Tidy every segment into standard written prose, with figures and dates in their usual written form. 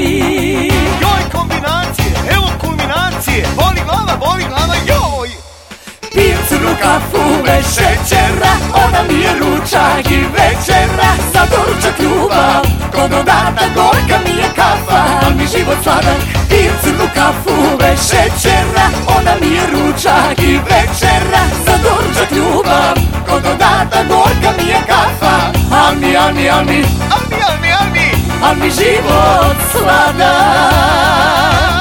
naravi. Joj kombinacije, evo kulminacije, boli glava, joj. Pijem crnu kafu bez šećera, ona mi je ručak i večera. Za doručak ljubav, ko dodatak gorka mi je kafa, al mi život sladak. Pijem crnu kafu bez šećera, ona mi je ručak i večera. Za doručak ljubav, ko dodatak gorka mi je kafa, al mi život sladak.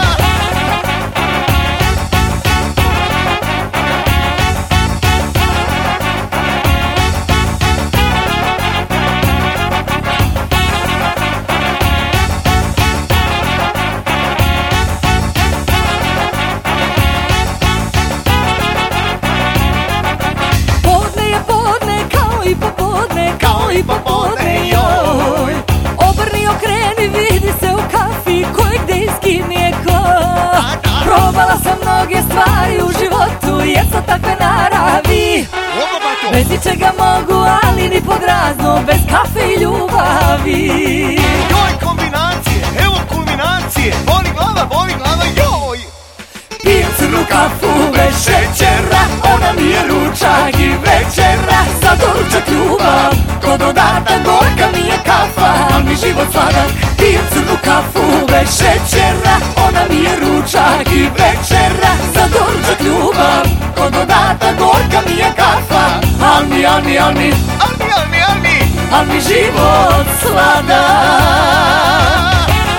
I popodne, joj. Obrni, okreni, vidi se u kafi ko je gde i s kim je ko. Probala sam mnoge stvari u životu jer sam takve naravi. Bez ničega mogu, ali ni pod razno, bez kafe i ljubavi. Joj kombinacije, evo kulminacije, boli glava, joj. Pijem crnu kafu bez šećera, ona mi je ručak i večera. Za doručak ljubav, ko dodatak gorka mi je kafa, al mi život sladak. Pijem crnu kafu bez šećera, ona mi je ručak i večera. Za doručak ljubav, ko dodatak gorka mi je kafa, al mi život sladak.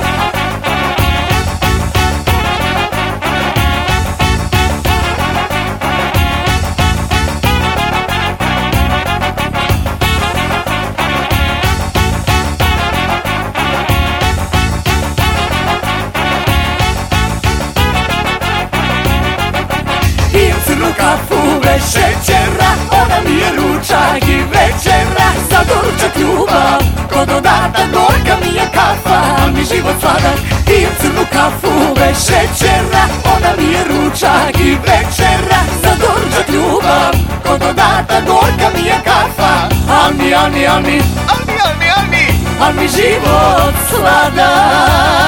Kafu bez šećera, ona mi je ručak i večera. Za doručak ljubav, ko dodatak gorka mi je kafa, al mi život sladak. Pijem crnu kafu bez šećera, ona mi je ručak i večera. Za doručak ljubav, ko dodatak gorka mi je kafa, al mi život sladak.